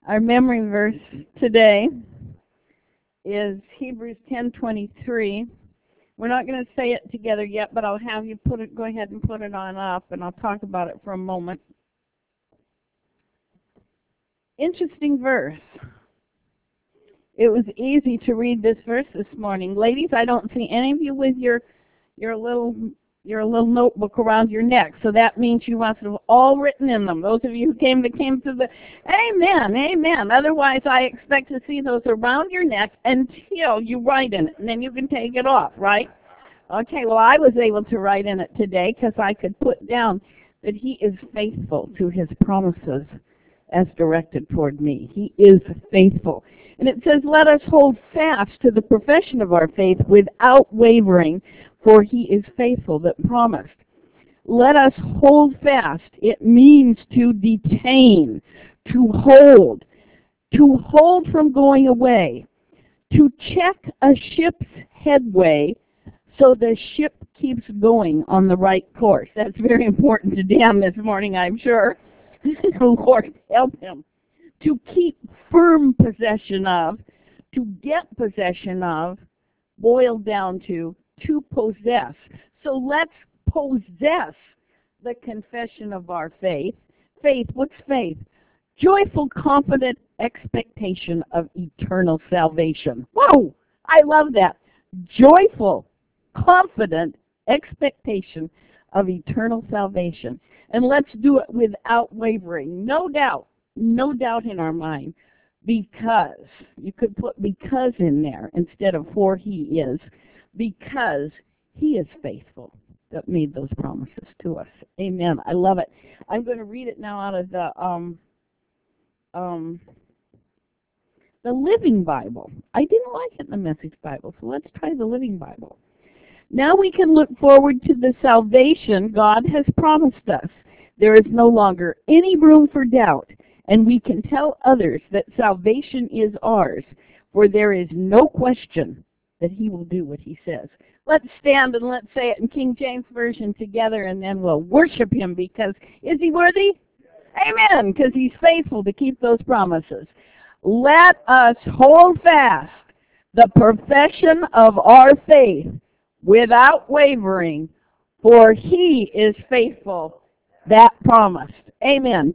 Our memory verse today is Hebrews 10:23. We're not going to say it together yet, but I'll have you go ahead and put it on up, and I'll talk about it for a moment. Interesting verse. It was easy to read this verse this morning. Ladies, I don't see any of you with your little notebook around your neck, so that means you must have all written in them. Those of you who came to the amen. Otherwise, I expect to see those around your neck until you write in it, and then you can take it off, right? Okay, well, I was able to write in it today because I could put down that He is faithful to His promises as directed toward me. He is faithful. And it says, let us hold fast to the profession of our faith without wavering, for He is faithful that promised. Let us hold fast. It means to detain, to hold from going away, to check a ship's headway so the ship keeps going on the right course. That's very important to Dan this morning, I'm sure. Lord, help him. To keep firm possession of, to get possession of, boiled down to possess. So let's possess the confession of our faith. Faith, what's faith? Joyful, confident expectation of eternal salvation. Whoa! I love that. Joyful, confident expectation of eternal salvation. And let's do it without wavering. No doubt in our mind. Because, you could put because in there instead of for He is. Because He is faithful that made those promises to us. Amen. I love it. I'm going to read it now out of the Living Bible. I didn't like it in the Message Bible, so let's try the Living Bible. Now we can look forward to the salvation God has promised us. There is no longer any room for doubt, and we can tell others that salvation is ours, for there is no question that He will do what He says. Let's stand and let's say it in King James Version together, and then we'll worship Him because is He worthy? Amen, because He's faithful to keep those promises. Let us hold fast the profession of our faith without wavering, for He is faithful that promised. Amen.